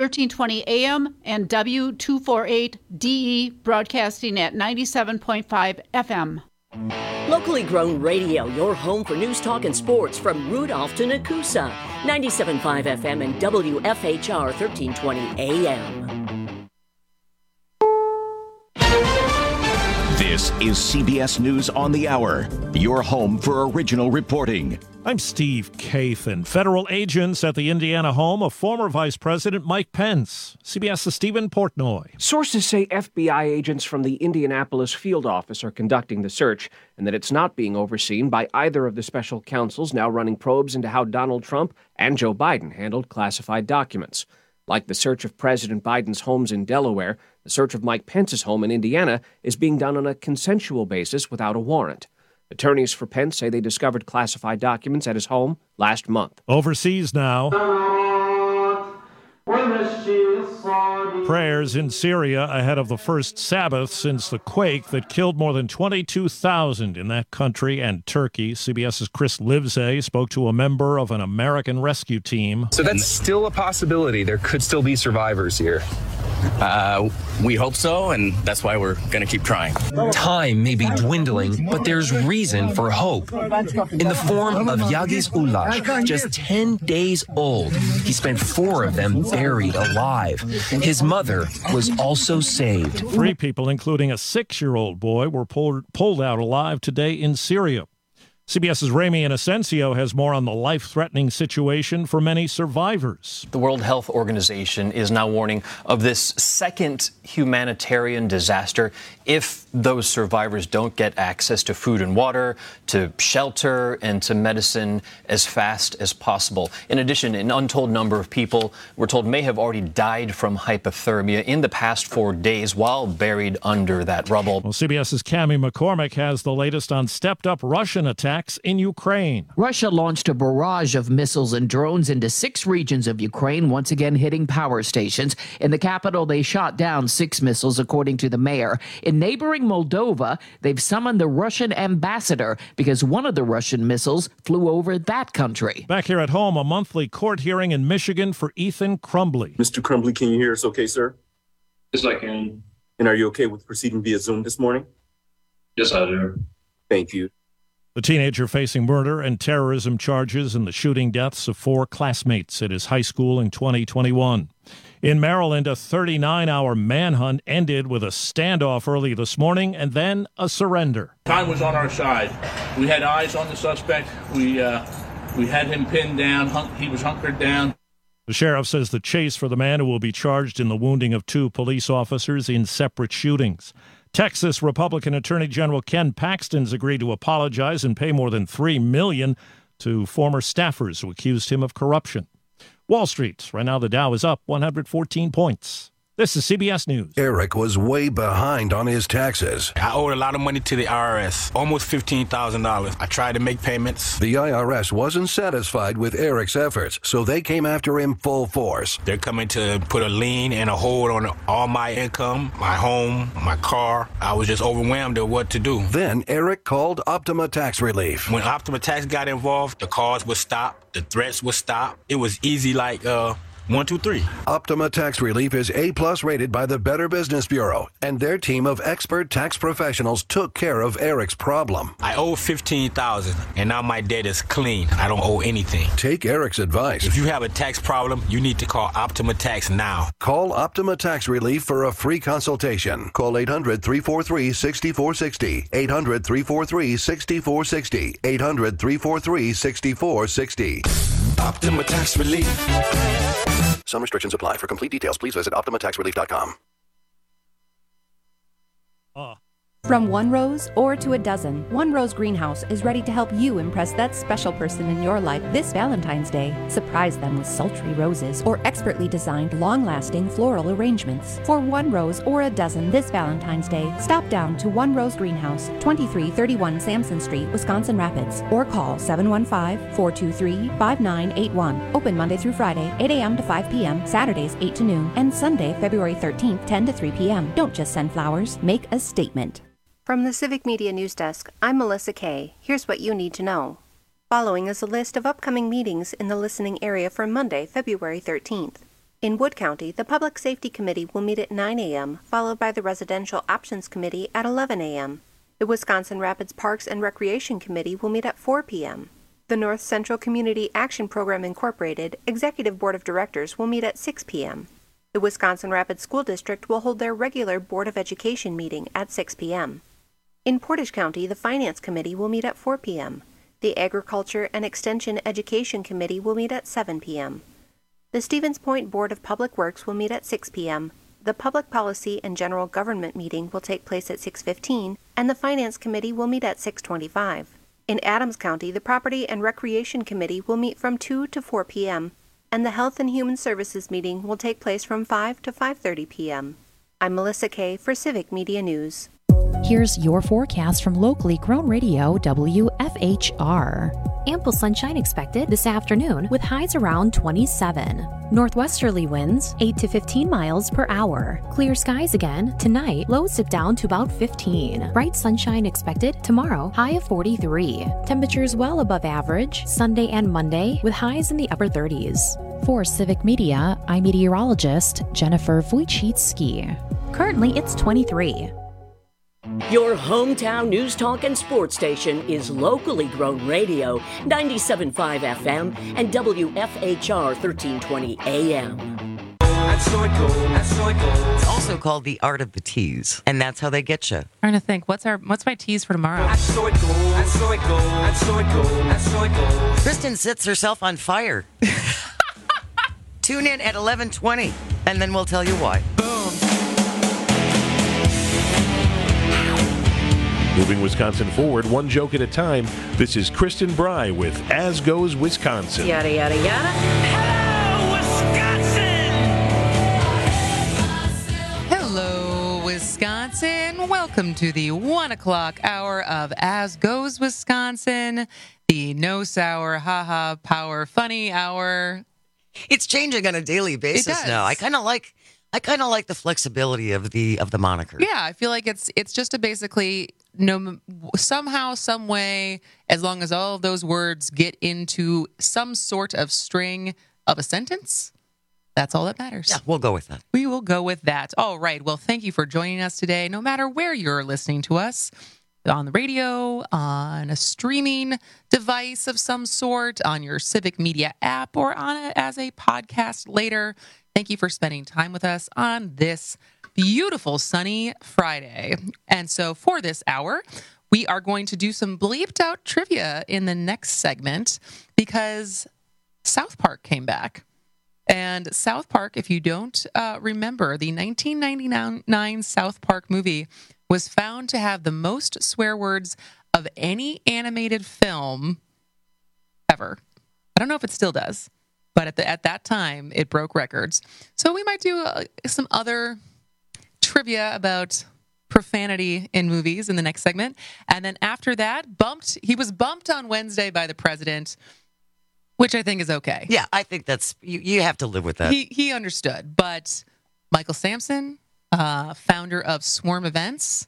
1320 AM and W248DE broadcasting at 97.5 FM. Locally grown radio, your home for news, talk, and sports from Rudolph to Nakusa. 97.5 FM and WFHR 1320 AM. This is CBS News on the Hour, your home for original reporting. I'm Steve Kathan. Federal agents at the Indiana home of former Vice President Mike Pence. CBS's Stephen Portnoy. Sources say FBI agents from the Indianapolis field office are conducting the search and that it's not being overseen by either of the special counsels now running probes into how Donald Trump and Joe Biden handled classified documents. Like the search of President Biden's homes in Delaware, the search of Mike Pence's home in Indiana is being done on a consensual basis without a warrant. Attorneys for Pence say they discovered classified documents at his home last month. Overseas now. Prayers in Syria ahead of the first Sabbath since the quake that killed more than 22,000 in that country and Turkey. CBS's Chris Livesay spoke to a member of an American rescue team. So that's still a possibility. There could still be survivors here. We hope so, and that's why we're going to keep trying. Time may be dwindling, but there's reason for hope. In the form of Yagis Ulash, just 10 days old. He spent 4 of them buried alive. His mother was also saved. 3 people, including a 6-year-old boy, were pulled out alive today in Syria. CBS's Ramy Inocencio has more on the life-threatening situation for many survivors. The World Health Organization is now warning of this second humanitarian disaster if those survivors don't get access to food and water, to shelter, and to medicine as fast as possible. In addition, an untold number of people, we're told, may have already died from hypothermia in the past 4 days while buried under that rubble. Well, CBS's Cammie McCormick has the latest on stepped-up Russian attacks in Ukraine. Russia launched a barrage of missiles and drones into 6 regions of Ukraine, once again hitting power stations. In the capital, they shot down 6 missiles, according to the mayor. In neighboring Moldova, they've summoned the Russian ambassador because one of the Russian missiles flew over that country. Back here at home, a monthly court hearing in Michigan for Ethan Crumbley. Mr. Crumbley, can you hear us okay, sir? Yes, I can. And are you okay with proceeding via Zoom this morning? Yes, I do. Thank you. The teenager facing murder and terrorism charges in the shooting deaths of 4 classmates at his high school in 2021. In Maryland, a 39-hour manhunt ended with a standoff early this morning and then a surrender. Time was on our side. We had eyes on the suspect. We had him pinned down. He was hunkered down. The sheriff says the chase for the man who will be charged in the wounding of 2 police officers in separate shootings. Texas Republican Attorney General Ken Paxton's agreed to apologize and pay more than $3 million to former staffers who accused him of corruption. Wall Street, right now the Dow is up 114 points. This is CBS News. Eric was way behind on his taxes. I owed a lot of money to the IRS, almost $15,000. I tried to make payments. The IRS wasn't satisfied with Eric's efforts, so they came after him full force. They're coming to put a lien and a hold on all my income, my home, my car. I was just overwhelmed at what to do. Then Eric called Optima Tax Relief. When Optima Tax got involved, the calls would stop, the threats would stop. It was easy like 1, 2, 3. Optima Tax Relief is A+ rated by the Better Business Bureau, and their team of expert tax professionals took care of Eric's problem. I owe $15,000, and now my debt is clean. I don't owe anything. Take Eric's advice. If you have a tax problem, you need to call Optima Tax now. Call Optima Tax Relief for a free consultation. Call 800-343-6460. 800-343-6460. 800-343-6460. Optima Tax Relief. Some restrictions apply. For complete details, please visit OptimaTaxRelief.com. From one rose or to a dozen, One Rose Greenhouse is ready to help you impress that special person in your life this Valentine's Day. Surprise them with sultry roses or expertly designed, long-lasting floral arrangements. For one rose or a dozen this Valentine's Day, stop down to One Rose Greenhouse, 2331 Sampson Street, Wisconsin Rapids, or call 715-423-5981. Open Monday through Friday, 8 a.m. to 5 p.m., Saturdays 8 to noon, and Sunday, February 13th, 10 to 3 p.m. Don't just send flowers, make a statement. From the Civic Media News Desk, I'm Melissa Kay. Here's what you need to know. Following is a list of upcoming meetings in the listening area for Monday, February 13th. In Wood County, the Public Safety Committee will meet at 9 a.m., followed by the Residential Options Committee at 11 a.m. The Wisconsin Rapids Parks and Recreation Committee will meet at 4 p.m. The North Central Community Action Program Incorporated Executive Board of Directors will meet at 6 p.m. The Wisconsin Rapids School District will hold their regular Board of Education meeting at 6 p.m. In Portage County, the Finance Committee will meet at 4 p.m. The Agriculture and Extension Education Committee will meet at 7 p.m. The Stevens Point Board of Public Works will meet at 6 p.m. The Public Policy and General Government meeting will take place at 6:15, and the Finance Committee will meet at 6:25. In Adams County, the Property and Recreation Committee will meet from 2 to 4 p.m., and the Health and Human Services meeting will take place from 5 to 5:30 p.m. I'm Melissa Kay for Civic Media News. Here's your forecast from locally grown radio WFHR. Ample sunshine expected this afternoon with highs around 27. Northwesterly winds 8 to 15 miles per hour. Clear skies again tonight. Lows dip down to about 15. Bright sunshine expected tomorrow. High of 43. Temperatures well above average Sunday and Monday with highs in the upper 30s. For Civic Media, I'm meteorologist Jennifer Wojcicki. Currently, it's 23. Your hometown news, talk, and sports station is locally grown radio, 97.5 FM and WFHR 1320 AM. It's also called the art of the tease, and that's how they get you. Trying to think, what's my tease for tomorrow? Kristen sets herself on fire. Tune in at 11:20, and then we'll tell you why. Moving Wisconsin forward, one joke at a time. This is Kristen Bry with As Goes Wisconsin. Yada, yada, yada. Hello, Wisconsin. Welcome to the 1 o'clock hour of As Goes Wisconsin, the no sour, haha, power, funny hour. It's changing on a daily basis now. I kind of like the flexibility of the moniker. Yeah, I feel like it's just a basically somehow, some way, as long as all of those words get into some sort of string of a sentence, that's all that matters. Yeah, we'll go with that. We will go with that. All right. Well, thank you for joining us today, no matter where you're listening to us, on the radio, on a streaming device of some sort, on your Civic Media app, or as a podcast later. Thank you for spending time with us on this beautiful sunny Friday. And so for this hour, we are going to do some bleeped out trivia in the next segment because South Park came back. And South Park, if you don't remember, the 1999 South Park movie was found to have the most swear words of any animated film ever. I don't know if it still does, but at that time, it broke records. So we might do some other trivia about profanity in movies in the next segment. And then after that, he was bumped on Wednesday by the president, which I think is okay. Yeah, I think that's, you have to live with that. He understood. But Michael Sampson, founder of Swarm Events,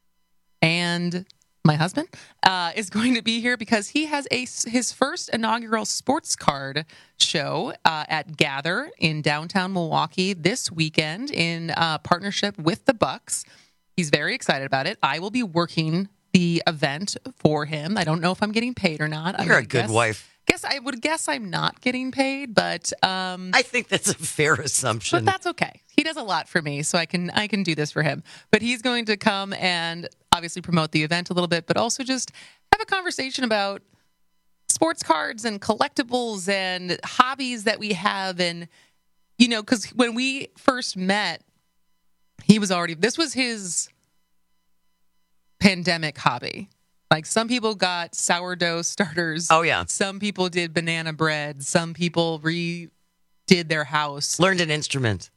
and my husband, is going to be here because he has his first inaugural sports card show at Gather in downtown Milwaukee this weekend in partnership with the Bucks. He's very excited about it. I will be working the event for him. I don't know if I'm getting paid or not. You're a good wife. I would guess I'm not getting paid, but I think that's a fair assumption. But that's okay. He does a lot for me, so I can do this for him. But he's going to come and obviously promote the event a little bit, but also just have a conversation about sports cards and collectibles and hobbies that we have. And, because when we first met, this was his pandemic hobby. Like, some people got sourdough starters. Oh, yeah. Some people did banana bread. Some people redid their house. Learned an instrument.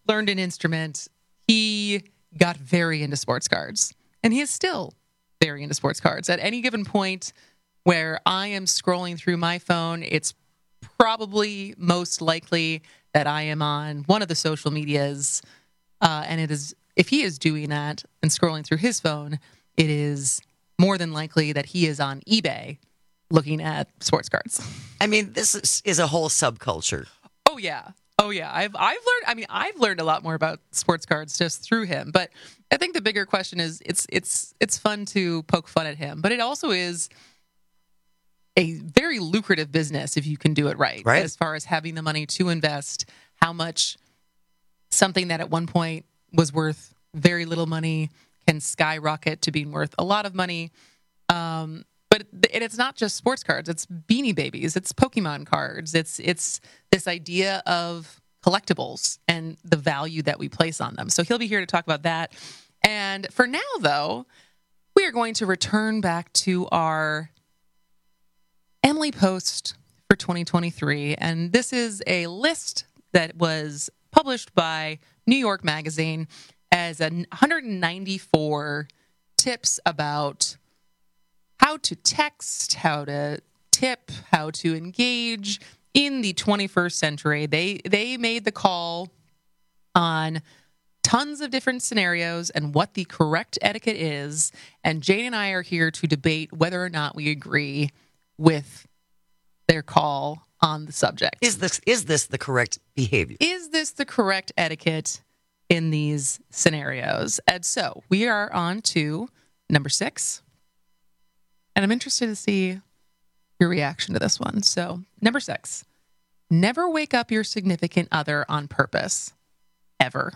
He got very into sports cards. And he is still very into sports cards. At any given point where I am scrolling through my phone, it's probably most likely that I am on one of the social medias. And it is, if he is doing that and scrolling through his phone, it is more than likely that he is on eBay looking at sports cards. I mean, this is a whole subculture. Oh, yeah. Oh yeah, I've learned. I mean, I've learned a lot more about sports cards just through him. But I think the bigger question is, it's fun to poke fun at him, but it also is a very lucrative business if you can do it right. As far as having the money to invest, how much something that at one point was worth very little money can skyrocket to being worth a lot of money. But it's not just sports cards. It's Beanie Babies. It's Pokemon cards. It's this idea of collectibles and the value that we place on them. So he'll be here to talk about that. And for now, though, we are going to return back to our Emily Post for 2023. And this is a list that was published by New York Magazine as 194 tips about how to text, how to tip, how to engage in the 21st century. They made the call on tons of different scenarios and what the correct etiquette is. And Jane and I are here to debate whether or not we agree with their call on the subject. Is this the correct behavior? Is this the correct etiquette in these scenarios? And so we are on to number 6. And I'm interested to see your reaction to this one. So, number 6, never wake up your significant other on purpose. Ever.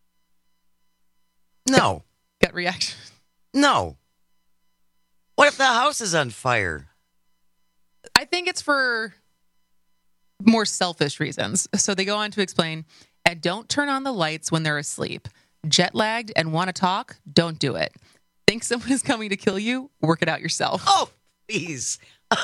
No. Gut reaction? No. What if the house is on fire? I think it's for more selfish reasons. So they go on to explain, and don't turn on the lights when they're asleep. Jet lagged and want to talk? Don't do it. Think someone is coming to kill you? Work it out yourself. Oh, please.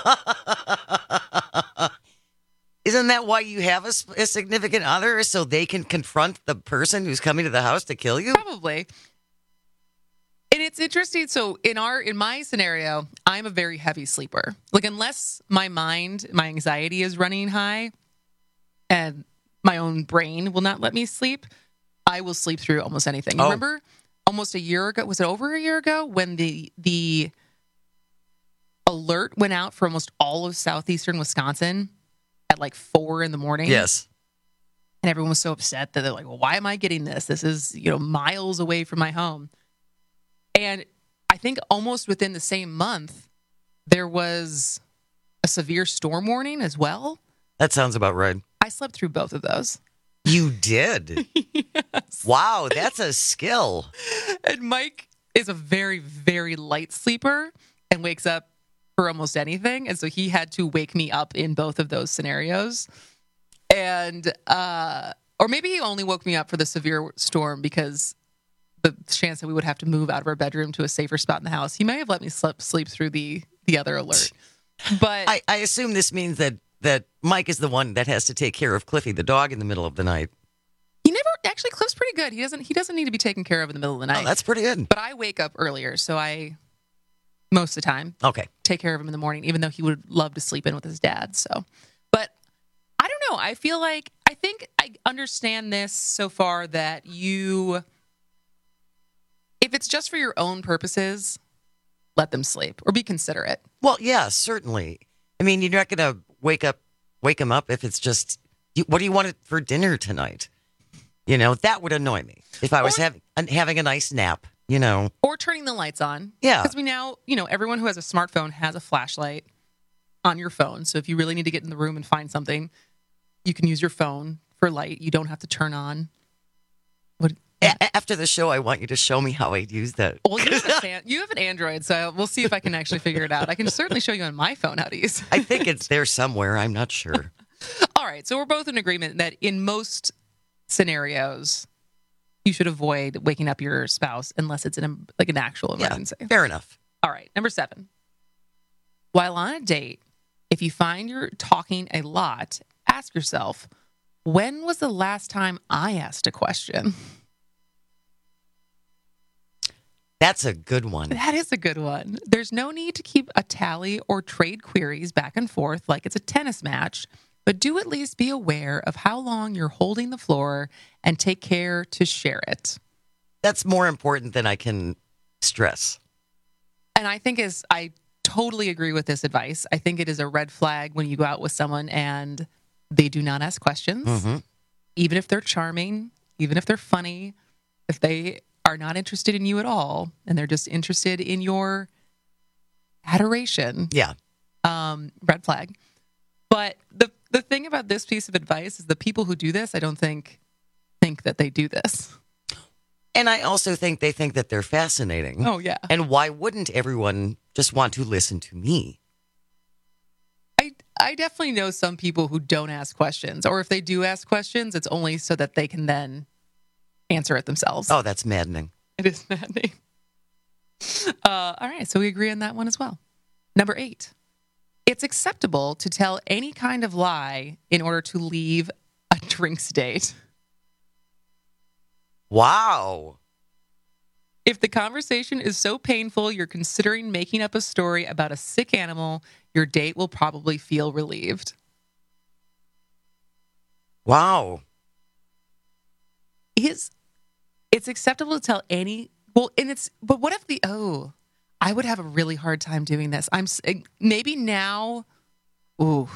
Isn't that why you have a significant other, so they can confront the person who's coming to the house to kill you? Probably. And it's interesting. So in my scenario, I'm a very heavy sleeper. Like, unless my anxiety is running high and my own brain will not let me sleep, I will sleep through almost anything. You remember almost a year ago, was it over a year ago, when the alert went out for almost all of southeastern Wisconsin at like 4 a.m? Yes. And everyone was so upset that they're like, well, why am I getting this? This is, miles away from my home. And I think almost within the same month, there was a severe storm warning as well. That sounds about right. I slept through both of those. You did? Yes. Wow, that's a skill. And Mike is a very, very light sleeper and wakes up for almost anything. And so he had to wake me up in both of those scenarios. And, or maybe he only woke me up for the severe storm because the chance that we would have to move out of our bedroom to a safer spot in the house. He may have let me sleep through the other alert. But I assume this means that Mike is the one that has to take care of Cliffy, the dog, in the middle of the night. Actually, Cliff's pretty good. He doesn't need to be taken care of in the middle of the night. Oh, that's pretty good. But I wake up earlier, so I, most of the time, take care of him in the morning, even though he would love to sleep in with his dad. So, but I don't know. I think I understand this so far that if it's just for your own purposes, let them sleep or be considerate. Well, yeah, certainly. I mean, you're not going to wake him up if it's just, what do you want for dinner tonight? That would annoy me if I was having a nice nap, Or turning the lights on. Yeah. Because we now, everyone who has a smartphone has a flashlight on your phone. So if you really need to get in the room and find something, you can use your phone for light. You don't have to turn on. After the show, I want you to show me how I'd use that. Well, you have an Android, so we'll see if I can actually figure it out. I can certainly show you on my phone how to use it. I think it's there somewhere. I'm not sure. All right. So we're both in agreement that in most scenarios, you should avoid waking up your spouse unless it's an actual emergency. Yeah, fair enough. All right. Number 7. While on a date, if you find you're talking a lot, ask yourself, when was the last time I asked a question? That's a good one. That is a good one. There's no need to keep a tally or trade queries back and forth like it's a tennis match, but do at least be aware of how long you're holding the floor and take care to share it. That's more important than I can stress. And I think I totally agree with this advice. I think it is a red flag when you go out with someone and they do not ask questions. Mm-hmm. even if they're charming, even if they're funny, if they are not interested in you at all, and they're just interested in your adoration. Yeah. Red flag. But the thing about this piece of advice is the people who do this, I don't think that they do this. And I also think they think that they're fascinating. Oh, yeah. And why wouldn't everyone just want to listen to me? I definitely know some people who don't ask questions, or if they do ask questions, it's only so that they can then answer it themselves. Oh, that's maddening. It is maddening. All right, so we agree on that one as well. Number 8. It's acceptable to tell any kind of lie in order to leave a drinks date. Wow. If the conversation is so painful you're considering making up a story about a sick animal, your date will probably feel relieved. Wow. It's acceptable to tell any... Well, but what if I would have a really hard time doing this. Maybe now... Ooh.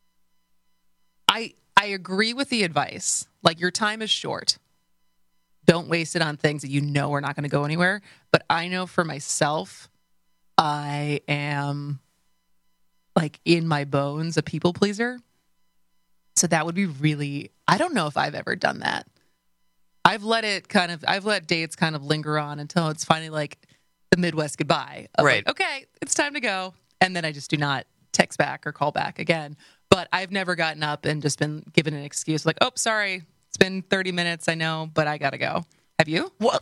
I agree with the advice. Like, your time is short. Don't waste it on things that you know are not going to go anywhere. But I know for myself, I am, like, in my bones, a people pleaser. So that would be really... I don't know if I've ever done that. I've let dates kind of linger on until it's finally like the Midwest goodbye. Right. Like, okay, it's time to go. And then I just do not text back or call back again. But I've never gotten up and just been given an excuse like, oh, sorry, it's been 30 minutes, I know, but I got to go. Have you? Well,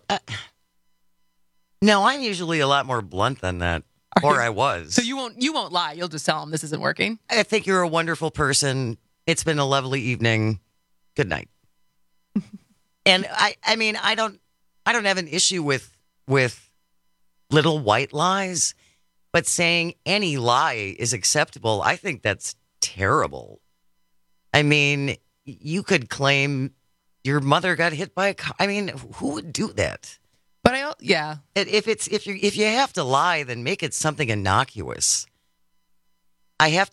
no, I'm usually a lot more blunt than that. I was. So you won't lie. You'll just tell them this isn't working. I think you're a wonderful person. It's been a lovely evening. Good night. And I mean, I don't have an issue with little white lies, but saying any lie is acceptable, I think that's terrible. I mean, you could claim your mother got hit by a car. I mean, who would do that? But if you have to lie, then make it something innocuous. I have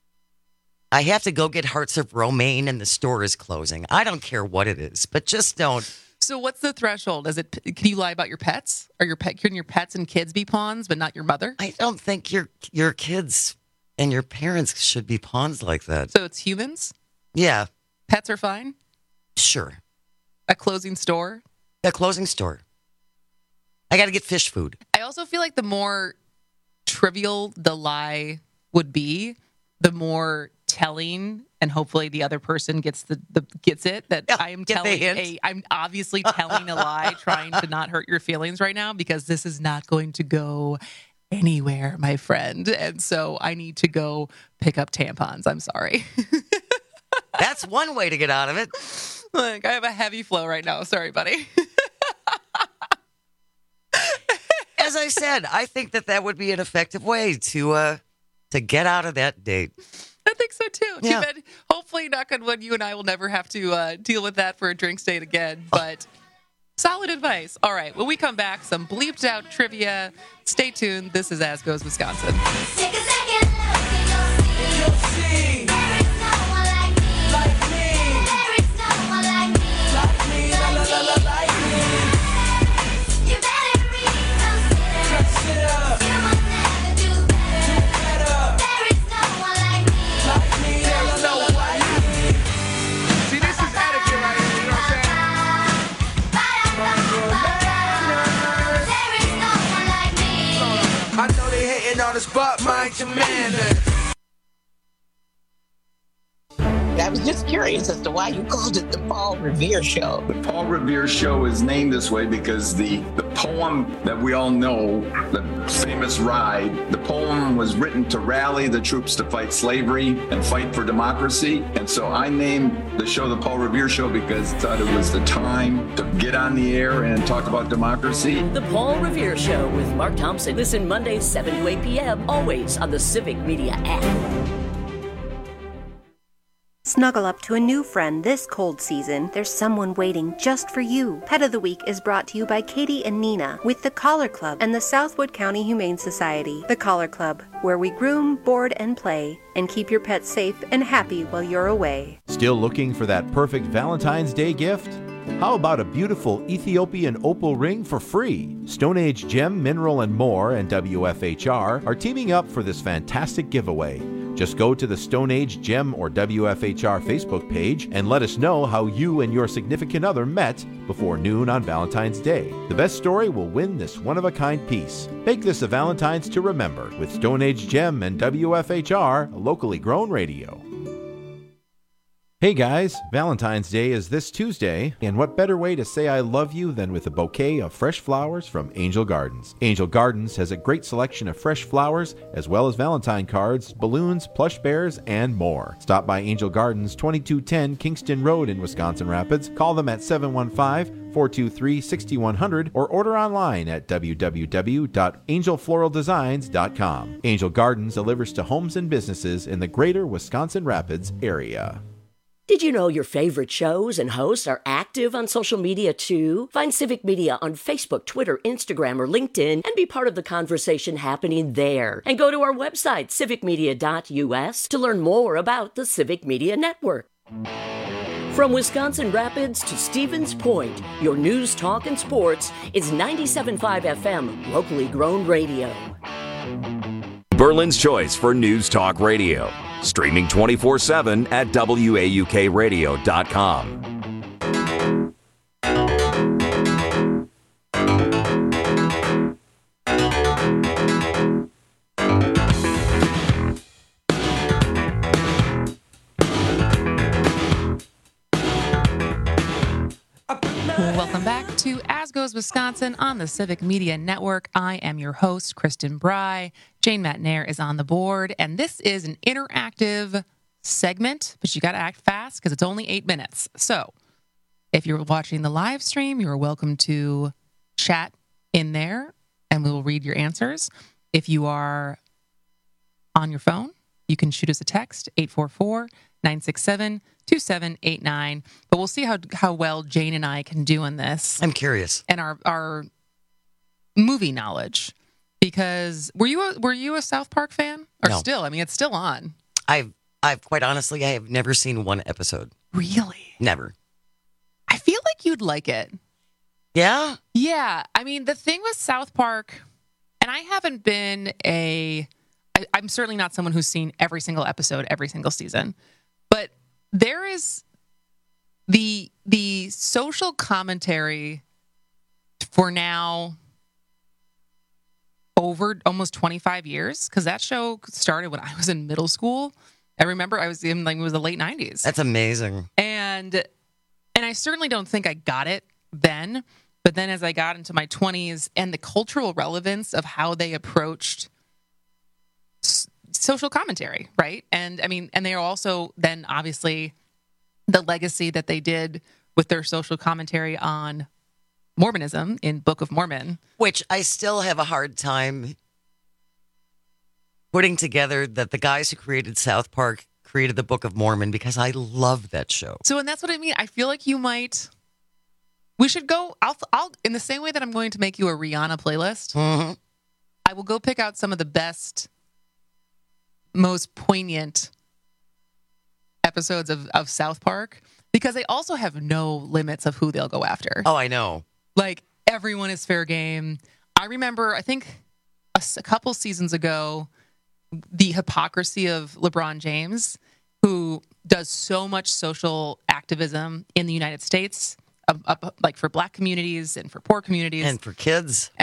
to go get hearts of romaine and the store is closing. I don't care what it is, but just don't. So what's the threshold? Can you lie about your pets? Or can your pets and kids be pawns, but not your mother? I don't think your kids and your parents should be pawns like that. So it's humans? Yeah. Pets are fine? Sure. A closing store? A closing store. I got to get fish food. I also feel like the more trivial the lie would be, the more telling, and hopefully the other person gets it that I'm obviously telling a lie, trying to not hurt your feelings right now because this is not going to go anywhere, my friend. And so I need to go pick up tampons. I'm sorry. That's one way to get out of it. Like, I have a heavy flow right now. Sorry, buddy. As I said, I think that would be an effective way to get out of that date. I think so too. Yeah. Too bad. Hopefully, knock on wood, you and I will never have to deal with that for a drinks date again. But solid advice. All right. When we come back, some bleeped out trivia. Stay tuned. This is As Goes Wisconsin. Take a second look at your scene. There is no one like me. Like me. There is no one like me. Like me. Like me. You better reconsider. You will never do better. There is no one like me. Like me. There is no one like me. See, this is etiquette right here, you know what I'm saying? There is no one like me. I know they hating on us, but mind your manners. I was just curious as to why you called it the Paul Revere Show. The Paul Revere Show is named this way because the poem that we all know, the famous Ride, the poem was written to rally the troops to fight slavery and fight for democracy. And so I named the show the Paul Revere Show because I thought it was the time to get on the air and talk about democracy. The Paul Revere Show with Mark Thompson. Listen Mondays 7 to 8 p.m. always on the Civic Media app. Snuggle up to a new friend this cold season. There's someone waiting just for you. Pet of the Week is brought to you by Katie and Nina with the Collar Club and the Southwood County Humane Society. The Collar Club, where we groom, board, and play, and keep your pets safe and happy while you're away. Still looking for that perfect Valentine's Day gift? How about a beautiful Ethiopian opal ring for free? Stone Age Gem, Mineral and More and WFHR are teaming up for this fantastic giveaway. Just go to the Stone Age Gem or WFHR Facebook page and let us know how you and your significant other met before noon on Valentine's Day. The best story will win this one-of-a-kind piece. Make this a Valentine's to remember with Stone Age Gem and WFHR, a locally grown radio. Hey guys, Valentine's Day is this Tuesday, and what better way to say I love you than with a bouquet of fresh flowers from Angel Gardens. Angel Gardens has a great selection of fresh flowers, as well as Valentine cards, balloons, plush bears, and more. Stop by Angel Gardens, 2210 Kingston Road in Wisconsin Rapids. Call them at 715-423-6100 or order online at www.angelfloraldesigns.com. Angel Gardens delivers to homes and businesses in the greater Wisconsin Rapids area. Did you know your favorite shows and hosts are active on social media too? Find Civic Media on Facebook, Twitter, Instagram, or LinkedIn and be part of the conversation happening there. And go to our website, civicmedia.us, to learn more about the Civic Media Network. From Wisconsin Rapids to Stevens Point, your news, talk, and sports is 97.5 FM, locally grown radio. Berlin's choice for News Talk Radio. Streaming 24/7 at WAUKradio.com. Welcome back to As Goes Wisconsin on the Civic Media Network. I am your host, Kristen Bry. Jane Matnair is on the board, and this is an interactive segment, but you got to act fast because it's only 8 minutes. So if you're watching the live stream, you're welcome to chat in there, and we will read your answers. If you are on your phone, you can shoot us a text, 844-967-2789. But we'll see how well Jane and I can do in this. I'm curious. And our movie knowledge. Because were you a South Park fan? Or No. still? I mean, it's still on. I've quite honestly, I have never seen one episode. Really? Never. I feel like you'd like it. Yeah? Yeah. I mean, the thing with South Park, and I haven't been I'm certainly not someone who's seen every single episode, every single season. But there is the social commentary for now over almost 25 years, because that show started when I was in middle school. I remember I was in it was the late 90s. That's amazing. And I certainly don't think I got it then, but then as I got into my 20s and the cultural relevance of how they approached social commentary, right? And I mean, and they are also then obviously the legacy that they did with their social commentary on Mormonism in Book of Mormon. Which I still have a hard time putting together that the guys who created South Park created the Book of Mormon, because I love that show. So, and that's what I mean. I feel like we should go, I'll in the same way that I'm going to make you a Rihanna playlist, Mm-hmm. I will go pick out some of the best, most poignant episodes of South Park, because they also have no limits of who they'll go after. Oh, I know. Like, everyone is fair game. I remember, I think a couple seasons ago, the hypocrisy of LeBron James, who does so much social activism in the United States, like for Black communities and for poor communities. And for kids.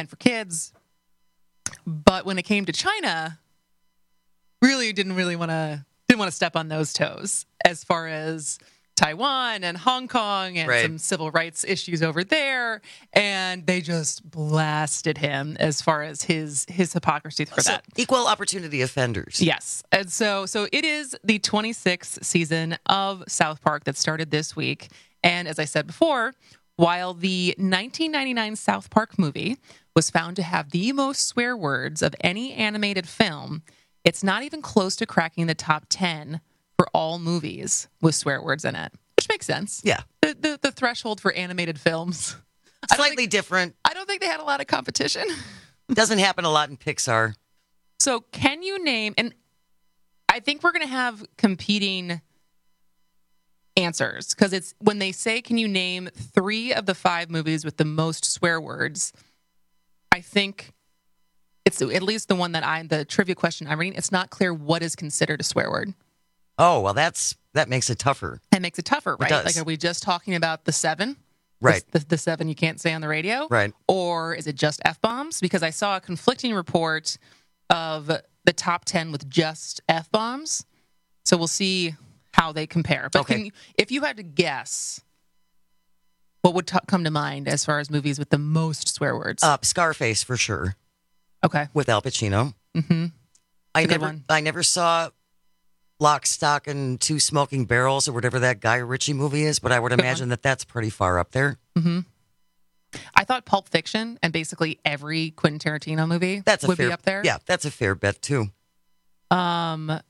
But when it came to China, really didn't want to step on those toes as far as Taiwan and Hong Kong and some civil rights issues over there, and they just blasted him as far as his hypocrisy for that. Equal opportunity offenders. Yes. And so it is the 26th season of South Park that started this week. And as I said before, while the 1999 South Park movie was found to have the most swear words of any animated film, it's not even close to cracking the top 10 for all movies with swear words in it, which makes sense. Yeah. The threshold for animated films. Slightly different. I don't think they had a lot of competition. Doesn't happen a lot in Pixar. So can you name, and I think we're going to have competing answers, because it's when they say, can you name 3 of the 5 movies with the most swear words? I think it's at least the one the trivia question I'm reading. It's not clear what is considered a swear word. Oh, well, that makes it tougher. That makes it tougher, right? It does. Like, are we just talking about the 7? Right. The 7 you can't say on the radio? Right. Or is it just F-bombs? Because I saw a conflicting report of the top 10 with just F-bombs. So we'll see how they compare. But if you had to guess, what would come to mind as far as movies with the most swear words? Scarface, for sure. Okay. With Al Pacino. Mm-hmm. I never saw Lock, Stock, and Two Smoking Barrels, or whatever that Guy Ritchie movie is, but I would imagine that's pretty far up there. Mm-hmm. I thought Pulp Fiction and basically every Quentin Tarantino movie would be up there. Yeah, that's a fair bet, too. What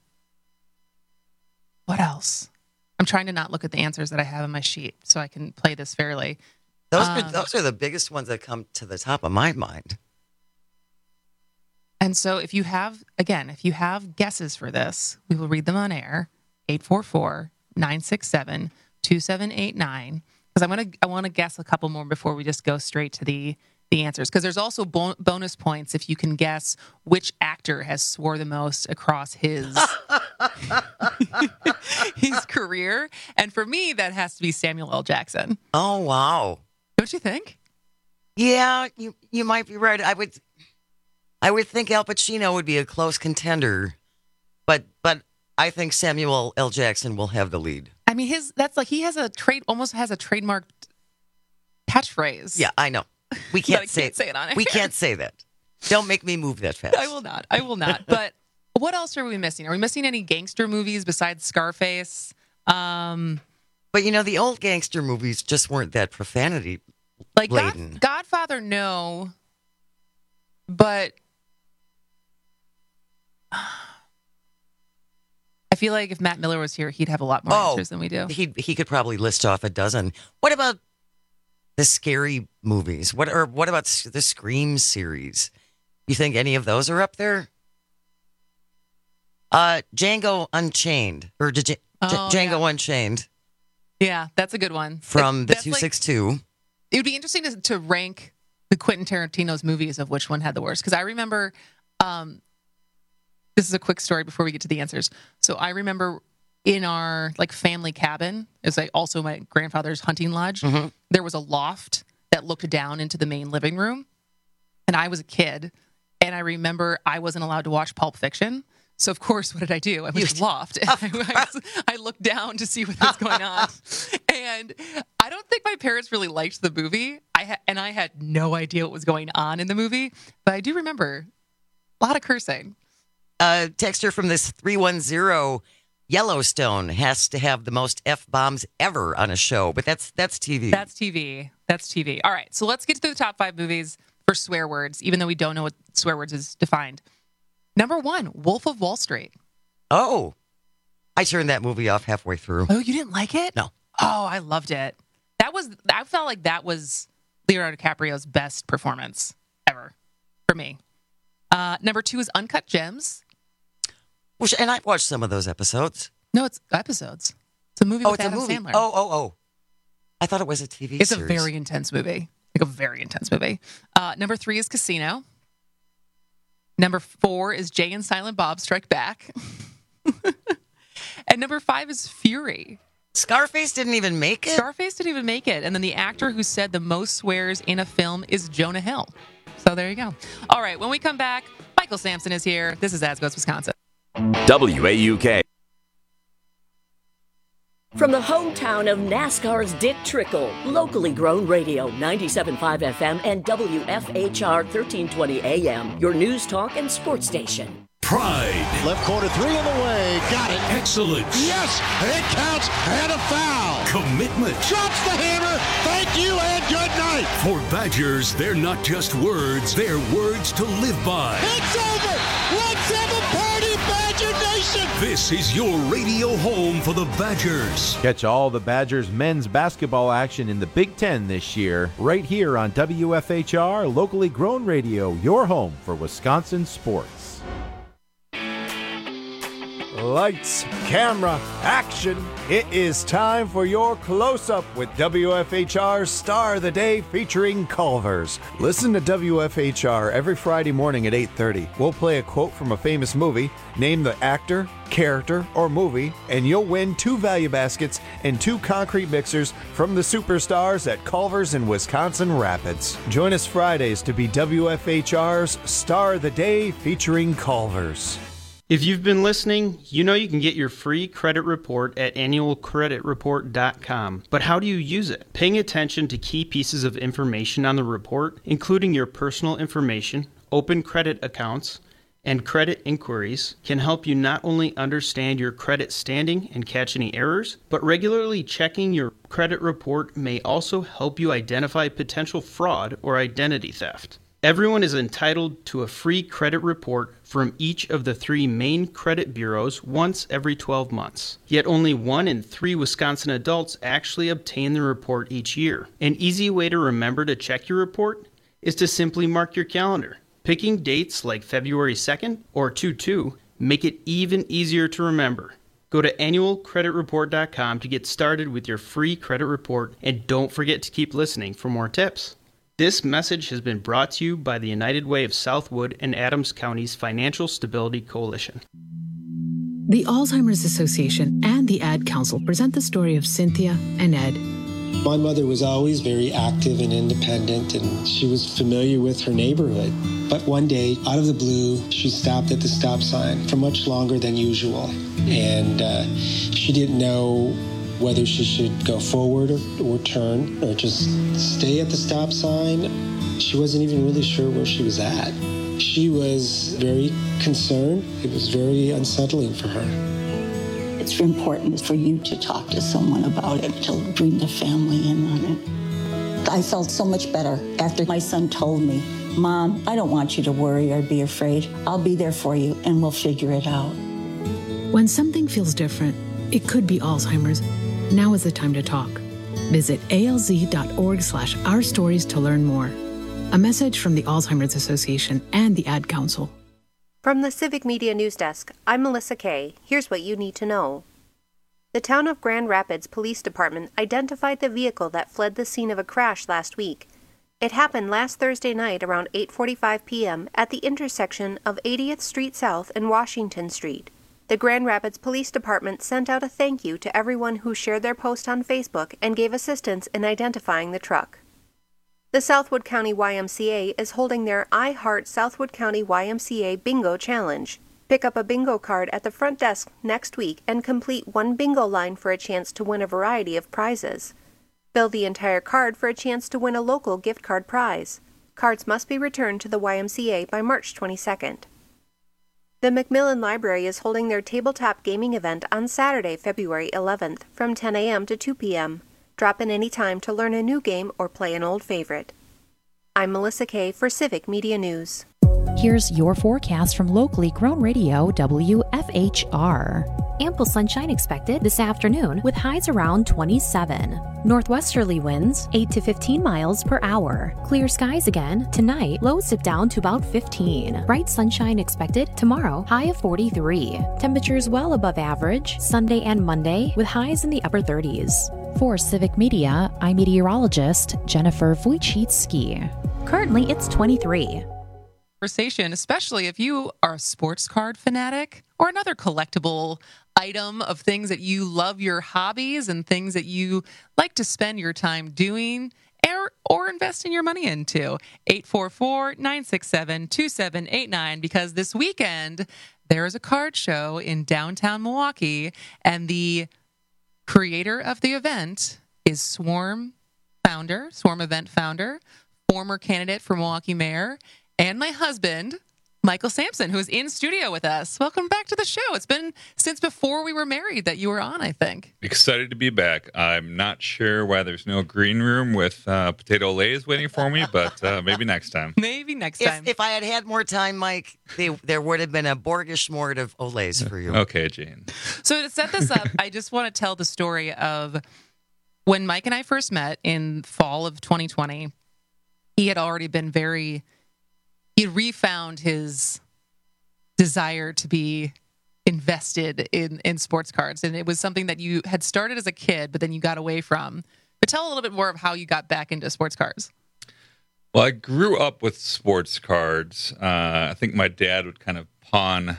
else? I'm trying to not look at the answers that I have in my sheet so I can play this fairly. Those are the biggest ones that come to the top of my mind. And so if you have guesses for this, we will read them on air, 844-967-2789. Because I want to guess a couple more before we just go straight to the answers. Because there's also bonus points if you can guess which actor has swore the most across his his career. And for me, that has to be Samuel L. Jackson. Oh, wow. Don't you think? Yeah, you might be right. I would think Al Pacino would be a close contender, but I think Samuel L. Jackson will have the lead. I mean, he has almost has a trademarked catchphrase. Yeah, I know. We can't say it on air. We can't say that. Don't make me move that fast. I will not. But what else are we missing? Are we missing any gangster movies besides Scarface? But the old gangster movies just weren't that profanity laden. Godfather, no. But I feel like if Matt Miller was here, he'd have a lot more answers than we do. He could probably list off a dozen. What about the scary movies? What about the Scream series? You think any of those are up there? Django Unchained or Django Unchained. Yeah, that's a good one. From the 262. It would be interesting to rank the Quentin Tarantino's movies of which one had the worst. Because I remember, this is a quick story before we get to the answers. So I remember in our family cabin, it was also my grandfather's hunting lodge. Mm-hmm. There was a loft that looked down into the main living room, and I was a kid, and I remember I wasn't allowed to watch Pulp Fiction. So of course, what did I do? I went to the loft. And I looked down to see what was going on, and I don't think my parents really liked the movie. I had no idea what was going on in the movie, but I do remember a lot of cursing. Texter from this 310, Yellowstone has to have the most F-bombs ever on a show, but that's TV. That's TV. All right, so let's get to the top 5 movies for swear words, even though we don't know what swear words is defined. Number 1, Wolf of Wall Street. Oh, I turned that movie off halfway through. Oh, you didn't like it? No. Oh, I loved it. I felt like that was Leonardo DiCaprio's best performance ever for me. Number 2 is Uncut Gems. And I've watched some of those episodes. No, it's episodes. It's a movie with Adam Sandler. Oh. I thought it was a TV series. It's a very intense movie. Like a very intense movie. Number 3 is Casino. Number 4 is Jay and Silent Bob Strike Back. And number 5 is Fury. Scarface didn't even make it? And then the actor who said the most swears in a film is Jonah Hill. So there you go. All right, when we come back, Michael Sampson is here. This is As Goes Wisconsin. WAUK. From the hometown of NASCAR's Dick Trickle, locally grown radio, 97.5 FM and WFHR 1320 AM, your news talk and sports station. Pride. Left corner 3 in the way. Got it. Excellence. Yes, it counts and a foul. Commitment. Drops the hammer. Thank you and good night. For Badgers, they're not just words, they're words to live by. It's over. Let's have a party, Badgers. Badger Nation! This is your radio home for the Badgers. Catch all the Badgers men's basketball action in the Big Ten this year, right here on WFHR, locally grown radio, your home for Wisconsin sports. Lights, camera, action. It is time for your close-up with WFHR's Star of the Day featuring Culver's. Listen to WFHR every Friday morning at 8:30. We'll play a quote from a famous movie, name the actor, character, or movie, and you'll win 2 value baskets and 2 concrete mixers from the superstars at Culver's in Wisconsin Rapids. Join us Fridays to be WFHR's Star of the Day featuring Culver's. If you've been listening, you know you can get your free credit report at annualcreditreport.com. But how do you use it? Paying attention to key pieces of information on the report, including your personal information, open credit accounts, and credit inquiries, can help you not only understand your credit standing and catch any errors, but regularly checking your credit report may also help you identify potential fraud or identity theft. Everyone is entitled to a free credit report from each of the 3 main credit bureaus once every 12 months. Yet only 1 in 3 Wisconsin adults actually obtain the report each year. An easy way to remember to check your report is to simply mark your calendar. Picking dates like February 2nd or 2/2 make it even easier to remember. Go to annualcreditreport.com to get started with your free credit report, and don't forget to keep listening for more tips. This message has been brought to you by the United Way of Southwood and Adams County's Financial Stability Coalition. The Alzheimer's Association and the Ad Council present the story of Cynthia and Ed. My mother was always very active and independent, and she was familiar with her neighborhood. But one day, out of the blue, she stopped at the stop sign for much longer than usual. And she didn't know whether she should go forward or turn or just stay at the stop sign. She wasn't even really sure where she was at. She was very concerned. It was very unsettling for her. It's important for you to talk to someone about it, to bring the family in on it. I felt so much better after my son told me, "Mom, I don't want you to worry or be afraid. I'll be there for you and we'll figure it out." When something feels different, it could be Alzheimer's. Now is the time to talk. Visit alz.org/ourstories to learn more. A message from the Alzheimer's Association and the Ad Council. From the Civic Media News Desk, I'm Melissa Kay. Here's what you need to know. The Town of Grand Rapids Police Department identified the vehicle that fled the scene of a crash last week. It happened last Thursday night around 8:45 p.m. at the intersection of 80th Street South and Washington Street. The Grand Rapids Police Department sent out a thank you to everyone who shared their post on Facebook and gave assistance in identifying the truck. The Southwood County YMCA is holding their I Heart Southwood County YMCA Bingo Challenge. Pick up a bingo card at the front desk next week and complete 1 bingo line for a chance to win a variety of prizes. Fill the entire card for a chance to win a local gift card prize. Cards must be returned to the YMCA by March 22nd. The Macmillan Library is holding their tabletop gaming event on Saturday, February 11th from 10 a.m. to 2 p.m. Drop in any time to learn a new game or play an old favorite. I'm Melissa Kay for Civic Media News. Here's your forecast from locally grown radio WFHR. Ample sunshine expected this afternoon with highs around 27. Northwesterly winds 8 to 15 miles per hour. Clear skies again tonight. Lows dip down to about 15. Bright sunshine expected tomorrow. High of 43. Temperatures well above average Sunday and Monday with highs in the upper 30s. For Civic Media, I'm meteorologist Jennifer Wojcicki. Currently, it's 23. Conversation, especially if you are a sports card fanatic or another collectible item of things that you love, your hobbies and things that you like to spend your time doing or investing your money into. 844-967-2789, because this weekend there is a card show in downtown Milwaukee, and the creator of the event is Swarm event founder, former candidate for Milwaukee mayor, and my husband, Michael Sampson, who's in studio with us. Welcome back to the show. It's been since before we were married that you were on, I think. Excited to be back. I'm not sure why there's no green room with potato lays waiting for me, but maybe next time. Maybe next time. If I had more time, Mike, there would have been a Borgish mort of Olays for you. Okay, Jane. So to set this up, I just want to tell the story of when Mike and I first met in fall of 2020. He had already been he had refound his desire to be invested in sports cards. And it was something that you had started as a kid, but then you got away from. But tell a little bit more of how you got back into sports cards. Well, I grew up with sports cards. I think my dad would kind of pawn,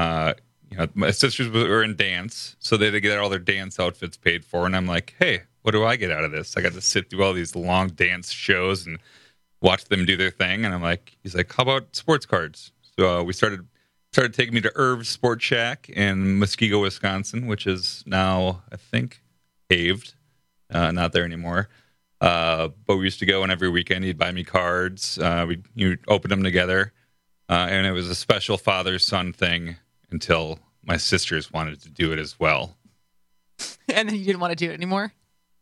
my sisters were in dance, so they had to get all their dance outfits paid for. And I'm like, hey, what do I get out of this? I got to sit through all these long dance shows and watch them do their thing. And he's like, how about sports cards? So we started taking me to Irv's Sports Shack in Muskego, Wisconsin, which is now, I think, paved, not there anymore. But we used to go, and every weekend he'd buy me cards. You'd open them together. And it was a special father-son thing until my sisters wanted to do it as well. And then you didn't want to do it anymore?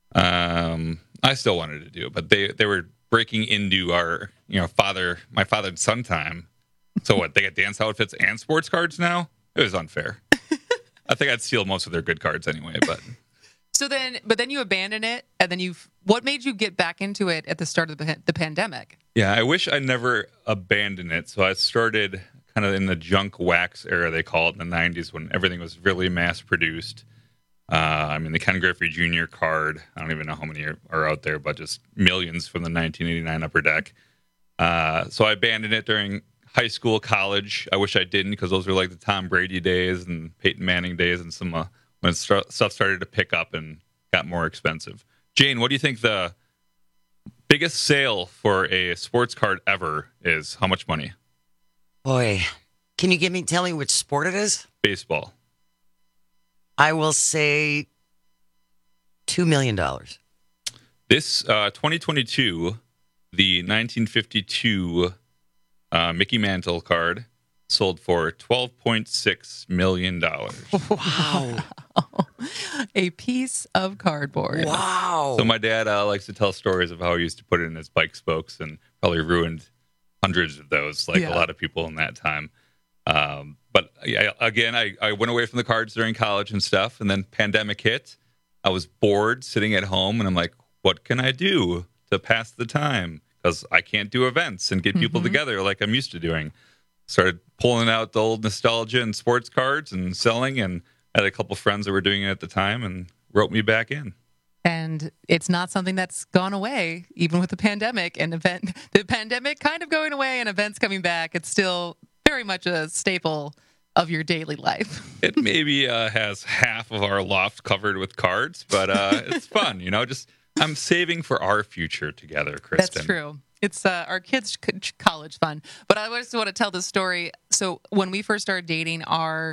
I still wanted to do it, but they were breaking into our, my father and son time. So what, they got dance outfits and sports cards now? It was unfair. I think I'd steal most of their good cards anyway, but. But then you abandoned it, and then what made you get back into it at the start of the pandemic? Yeah, I wish I never abandoned it. So I started kind of in the junk wax era, they call it, in the 90s, when everything was really mass produced. The Ken Griffey Jr. card, I don't even know how many are out there, but just millions from the 1989 Upper Deck. So I abandoned it during high school, college. I wish I didn't, because those were like the Tom Brady days and Peyton Manning days, and some when stuff started to pick up and got more expensive. Jane, what do you think the biggest sale for a sports card ever is? How much money? Boy, can you tell me which sport it is? Baseball. I will say $2 million. This 2022, the 1952 Mickey Mantle card sold for $12.6 million. Wow. A piece of cardboard. Wow. So my dad likes to tell stories of how he used to put it in his bike spokes and probably ruined hundreds of those, a lot of people in that time. But again, I went away from the cards during college and stuff, and then pandemic hit. I was bored sitting at home, and I'm like, what can I do to pass the time? Because I can't do events and get people together like I'm used to doing. Started pulling out the old nostalgia and sports cards and selling, and I had a couple friends that were doing it at the time and wrote me back in. And it's not something that's gone away, even with the pandemic and the pandemic kind of going away and events coming back. It's still very much a staple of your daily life. It maybe has half of our loft covered with cards, but it's fun, I'm saving for our future together, Kristen. That's true. It's our kids' college fun. But I just want to tell this story. So when we first started dating,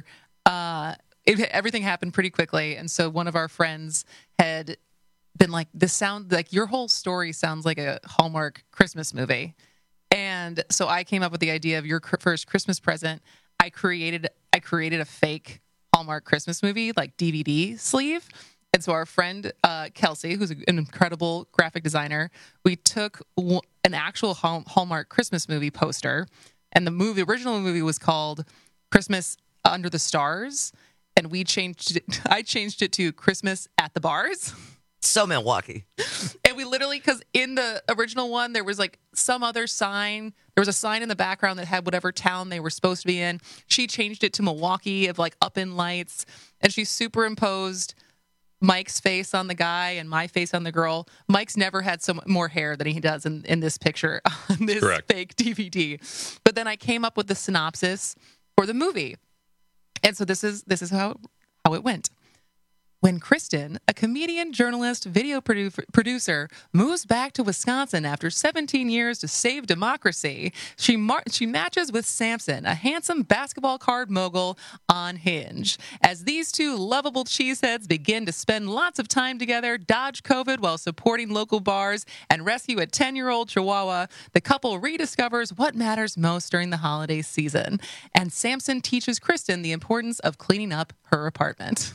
everything happened pretty quickly. And so one of our friends had been like, your whole story sounds like a Hallmark Christmas movie. And so I came up with the idea of your first Christmas present. I created a fake Hallmark Christmas movie, DVD sleeve. And so our friend Kelsey, who's an incredible graphic designer, we took an actual Hallmark Christmas movie poster, and the original movie was called Christmas Under the Stars, and I changed it to Christmas at the Bars. So Milwaukee. And we literally, because in the original one, there was some other sign. There was a sign in the background that had whatever town they were supposed to be in. She changed it to Milwaukee of up in lights, and she superimposed Mike's face on the guy and my face on the girl. Mike's never had more hair than he does in this picture on this fake DVD. But then I came up with the synopsis for the movie. And so this is how it went. When Kristen, a comedian, journalist, video producer, moves back to Wisconsin after 17 years to save democracy, she matches with Samson, a handsome basketball card mogul on Hinge. As these two lovable cheeseheads begin to spend lots of time together, dodge COVID while supporting local bars, and rescue a 10-year-old chihuahua, the couple rediscovers what matters most during the holiday season. And Samson teaches Kristen the importance of cleaning up her apartment.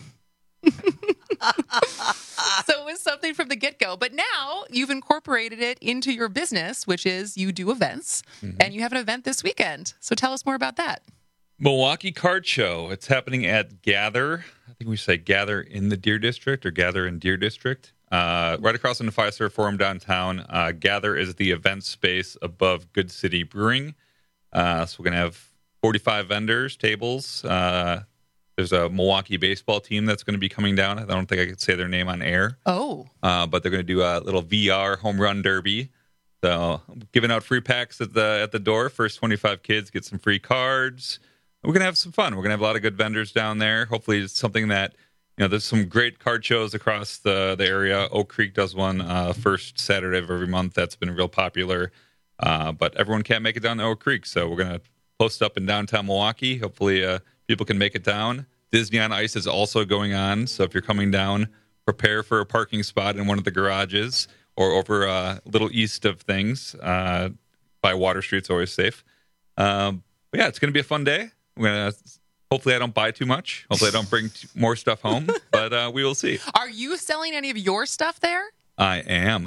So it was something from the get-go, but now you've incorporated it into your business, which is you do events, and you have an event this weekend. So tell us more about that. Milwaukee Card Show. It's happening at Gather. I think we say Gather in the Deer District or Gather in Deer District, right across from the Fiserv Forum downtown. Gather is the event space above Good City Brewing. So we're going to have 45 vendors, tables. There's a Milwaukee baseball team that's going to be coming down. I don't think I could say their name on air. Oh. But they're going to do a little VR home run derby. So giving out free packs at the door. First 25 kids get some free cards. We're going to have some fun. We're going to have a lot of good vendors down there. Hopefully it's something that, there's some great card shows across the area. Oak Creek does one first Saturday of every month. That's been real popular. But everyone can't make it down to Oak Creek. So we're going to post up in downtown Milwaukee. Hopefully people can make it down. Disney on Ice is also going on. So if you're coming down, prepare for a parking spot in one of the garages or over a little east of things. By Water Street's always safe. But yeah, it's going to be a fun day. Hopefully I don't buy too much. Hopefully I don't bring more stuff home. But we will see. Are you selling any of your stuff there? I am.